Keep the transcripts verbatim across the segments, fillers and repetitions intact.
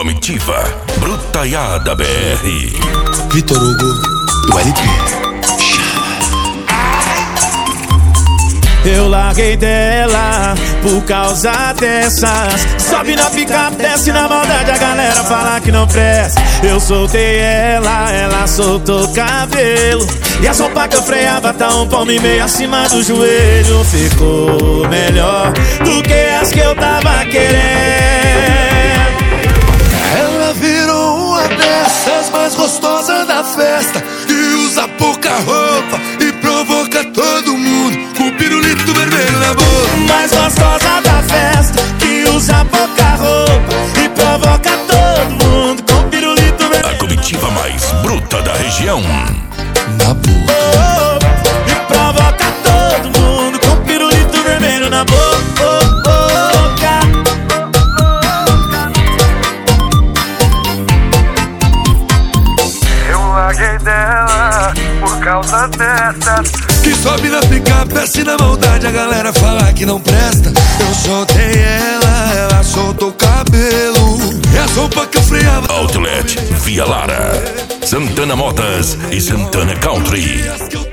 Comitiva Brutaiada B R. Vitor Hugo do L P. Eu larguei dela por causa dessas. Sobe na picape, desce na maldade, a galera fala que não presta. Eu soltei ela, ela soltou o cabelo. E a sopa que eu freava tá um palmo e meio acima do joelho. Ficou melhor do que as que eu tava querendo. Ela virou uma dessas mais gostosas da festa, que usa pouca roupa e provoca todo mundo com o pirulito vermelho na boca. Mais gostosa da festa, que usa pouca roupa e provoca todo mundo com o pirulito vermelho. A comitiva mais bruta da região. Na boca. Oh, e provoca todo mundo com o pirulito vermelho na boca. Larguei dela por causa dessas Que sobe na picape, desce na maldade, a galera fala que não presta. Eu soltei ela, ela soltou o cabelo. E a sopa que eu freava Outlet Via Lara, Santana Motas e Santana Country.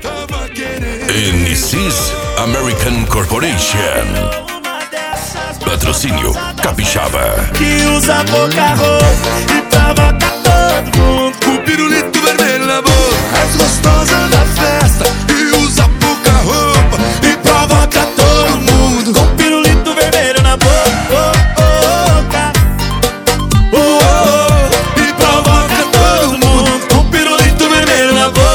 N C's American Corporation. Patrocínio Capixaba. Que usa pouca roupa e provoca todo mundo com o pirulito vermelho na boca. Mais gostosa da festa, que usa pouca roupa e provoca todo mundo com o pirulito vermelho na boca. Oh, oh, e provoca todo mundo com o pirulito vermelho na boca.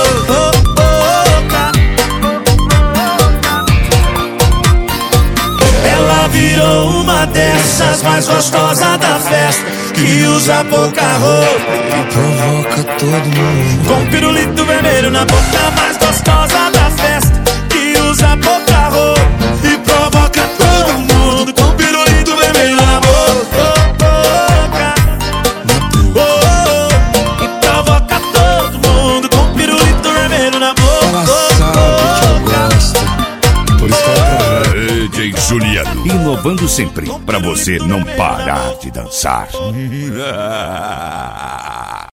Ela virou uma dessas mais gostosas da festa, que usa pouca roupa e provoca todo mundo com pirulito vermelho na boca. Mais gostosa da festa, que usa pouca roupa e provoca todo mundo com pirulito vermelho na boca. Oh, oh, e provoca todo mundo com pirulito vermelho na boca. Ela sabe que eu gosto, por isso que ela D J Juliano, inovando sempre pra você não parar de dançar.